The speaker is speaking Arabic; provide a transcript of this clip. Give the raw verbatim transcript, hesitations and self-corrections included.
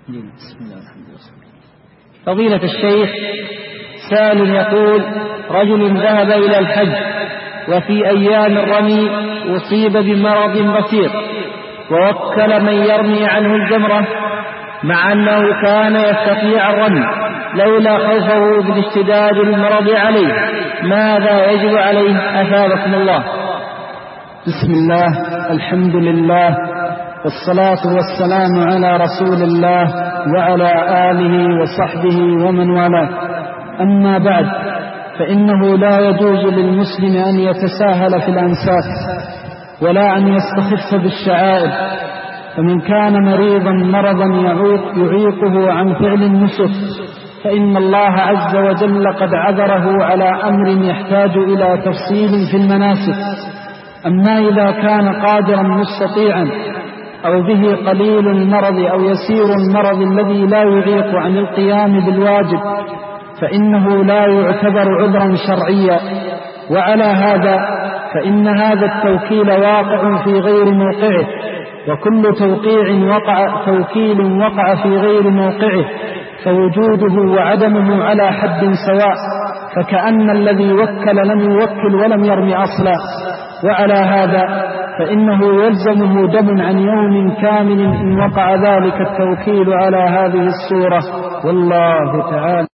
بسم الله الرحمن الرحيم. فضيلة الشيخ، سائل يقول: رجل ذهب إلى الحج وفي أيام الرمي أصيب بمرض بسيط ووكل من يرمي عنه الجمرة، مع أنه كان يستطيع الرمي لولا خوفه من اشتداد المرض عليه، ماذا يجب عليه أثابكم الله؟ بسم الله، الحمد لله، والصلاة والسلام على رسول الله وعلى آله وصحبه ومن والاه. أما بعد، فإنه لا يجوز للمسلم أن يتساهل في الأنساك ولا أن يستخف بالشعائر، فمن كان مريضا مرضا يعيقه عن فعل النسك فإن الله عز وجل قد عذره على أمر يحتاج إلى تفصيل في المناسك. أما إذا كان قادرا مستطيعا أو به قليل المرض أو يسير المرض الذي لا يعيق عن القيام بالواجب فإنه لا يعتبر عذرا شرعيا، وعلى هذا فإن هذا التوكيل واقع في غير موقعه، وكل توقيع وقع توكيل وقع في غير موقعه فوجوده وعدمه على حد سواء، فكأن الذي وكل لم يوكل ولم يرمي أصلا. وعلى هذا فإنه يلزمه دم عن يوم كامل إن وقع ذلك التوكيل على هذه الصورة، والله تعالى